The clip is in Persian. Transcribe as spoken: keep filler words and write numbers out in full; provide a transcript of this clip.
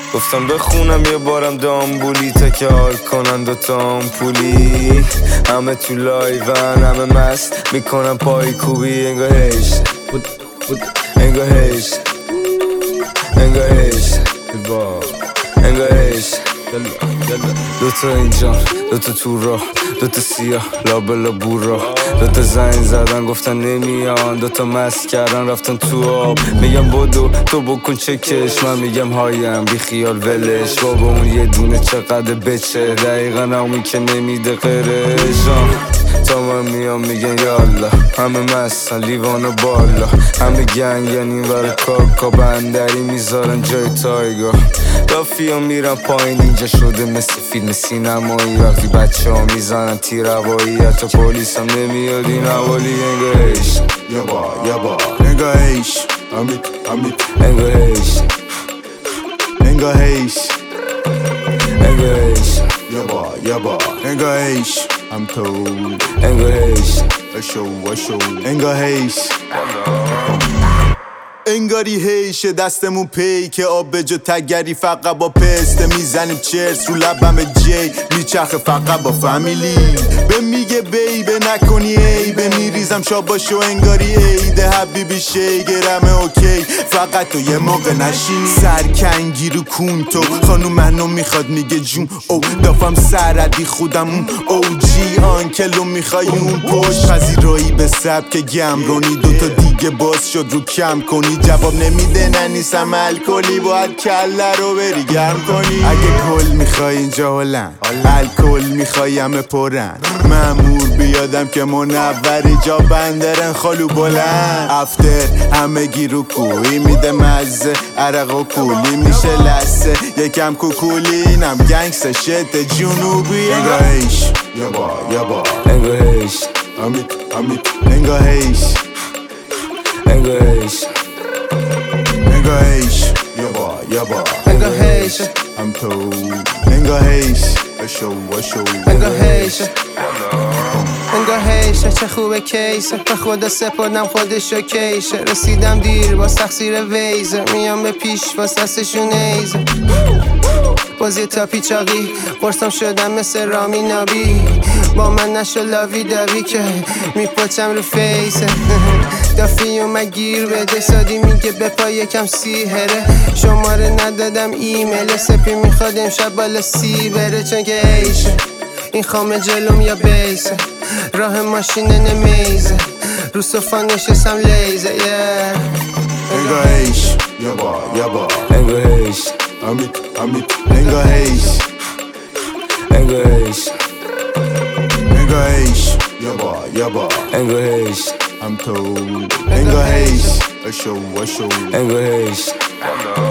گفتم بخونم یه بارم دامبولی تا که حال کنن دوتام پولی. همه تو لایون همه مست میکنم پای کوبی انگاه هیش انگاه هیش انگاه هیش انگاه هیش دوتا اینجا دوتا تو راه دوتا سیاه لابلا بورا دوتا زنگ زدن گفتن نمیان دوتا مست کردن رفتن تو آب. میگم بودو تو بکن چکش من میگم هایم بی خیال ولش بابا اون یه دونه چقدر بچه دقیقا همون که نمیده قرشان. تا من میام میگن یالا همه مستن لیوانو بالا همه گنگن ور کاکا بندری میذارن جای تایگا. دافی ها میرن پایین اینجا شده مثل فیلم سینمایی وقتی بچه ها میزنن تیر هوایی حتی پولیس هم نمیاد این حوالی انگاهش یابا یابا انگاهش امیت امیت انگاهش انگاهش انگاهش یابا یابا انگاهش I'm told انگاهش اشو اشو انگاهش انگاری هیشه دستمون پی که آب به جا تگری فقط با پسته میزنیم چرس رو لبم جی میچرخه فقط با فامیلی به میگه بیبه نکنی عیبه میریزم شاباشو انگاری عیده حبیبی شیگرمه اوکی فقط تو یه موقع نشینی سرکنگی رو کون تو خانوم منو میخواد میگه جون او دافم سردی خودم اون او جی آنکلو میخوای اون پشت پذیرایی به سبک گمرونی دوتا دیگه باز شد رو کم کنی جواب نمیده ننیسم الکلی باید کله رو بری گرم کنی اگه کل میخوای اینجا هلن الکل میخوای همه پرن مامور بیادم که منوری جا بندرن خالو بلند افتر همه گیرو کوی میده مزه عرق و کولی میشه لسه یکم کوکولی اینم گنگس شت جنوبی انگاهش یابا یابا انگاهش امیت امیت انگاهش انگاهش انگاهش یابا یابا انگاهش I'm told انگاهش اشو اشو انگاهش انگاهش چه خوبه کیسه به خدا سپردم خودشو کیشه رسیدم دیر با تقصیر ویزه میام به پیش واسه دستشون ایزه بازی تا پیچاقی قرصم شدم مثل رامی نابی با من نشو لاوی داوی که میپاچم رو فیسه دافی اومد گیر بده سادی میگه به پای یکم سیهره شماره ندادم ایمیل سپی میخواد امشب بالا سی بره چون که ایشه این خامه جلوم یا بیسه راه ماشین نمیزه رو صفا نشستم لیزه انگاهش یابا یابا انگاهش امیت امیت انگاهش انگاهش انگاهش یابا یابا انگاهش I'm told انگاهش اشو اشو انگاهش